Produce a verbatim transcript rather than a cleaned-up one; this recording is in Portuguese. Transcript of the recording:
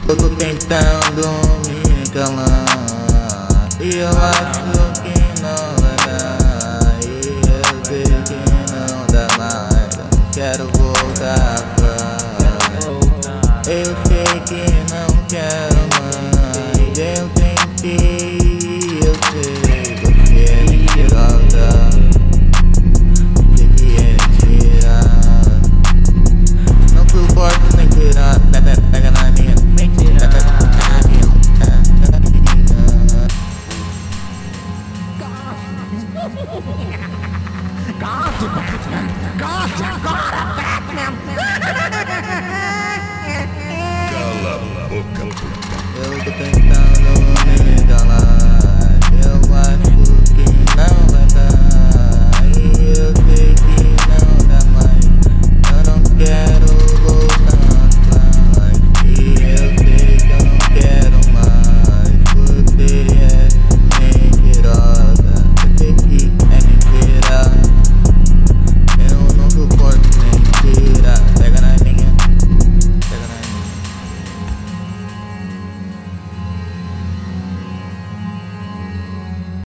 Eu tô tentando me calar e eu acho que não vai dar. E eu sei que não dá mais. Eu não quero voltar pra. Eu sei que não quero mais. Eu tentei, eu sei. Você é mentirosa. Sei que é mentira. Não suporto nem tirar. Pega, pega na minha mentira. Pega na minha. Goste, Batman! Goste agora, Batman! Cala a boca, puta. Eu tô tentando me calar. Eu acho